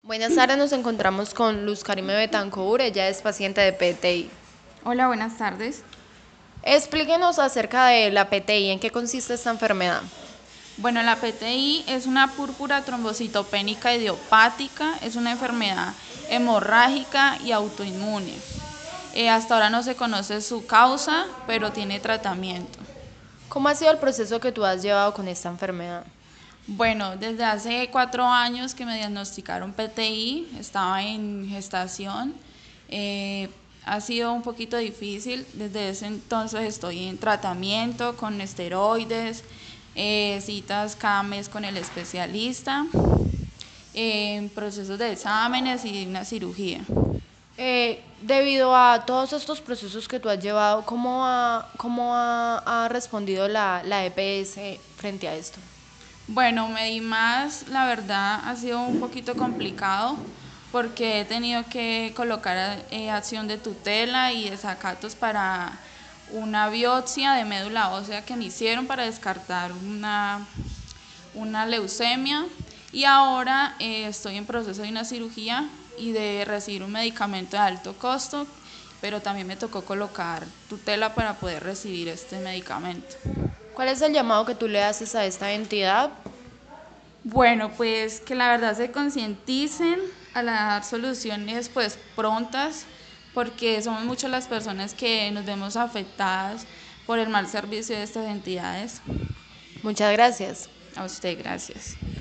Buenas tardes, nos encontramos con Luz Karime Betancourt, ella es paciente de PTI. Hola, buenas tardes. Explíquenos acerca de la PTI, ¿en qué consiste esta enfermedad? Bueno, la PTI es una púrpura trombocitopénica idiopática, es una enfermedad hemorrágica y autoinmune. Hasta ahora no se conoce su causa, pero tiene tratamiento. ¿Cómo ha sido el proceso que tú has llevado con esta enfermedad? Bueno, desde hace 4 años que me diagnosticaron PTI, estaba en gestación. Ha sido un poquito difícil, desde ese entonces estoy en tratamiento con esteroides, citas cada mes con el especialista, en procesos de exámenes y una cirugía. Debido a todos estos procesos que tú has llevado, ¿cómo ha respondido la EPS frente a esto? Bueno, Medimás, la verdad, ha sido un poquito complicado porque he tenido que colocar acción de tutela y desacatos para una biopsia de médula ósea que me hicieron para descartar una leucemia, y ahora estoy en proceso de una cirugía y de recibir un medicamento de alto costo, pero también me tocó colocar tutela para poder recibir este medicamento. ¿Cuál es el llamado que tú le haces a esta entidad? Bueno, pues que la verdad se concienticen a dar soluciones pues prontas, porque somos muchas las personas que nos vemos afectadas por el mal servicio de estas entidades. Muchas gracias. A usted, gracias.